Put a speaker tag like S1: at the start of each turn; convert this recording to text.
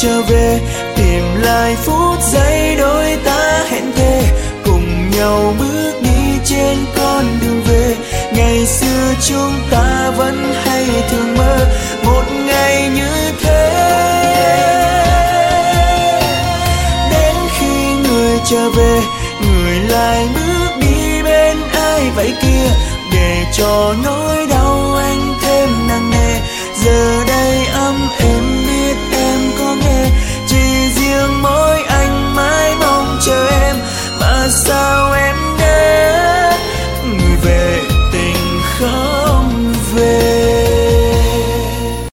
S1: trở về, tìm lại phút giây đôi ta hẹn thề, cùng nhau bước đi trên con đường về. Ngày xưa chúng ta vẫn hay thường mơ một ngày như thế, đến khi người trở về, người lại bước đi bên ai vậy kia, để cho nỗi đau anh thêm nặng nề. Giờ đây ấm êm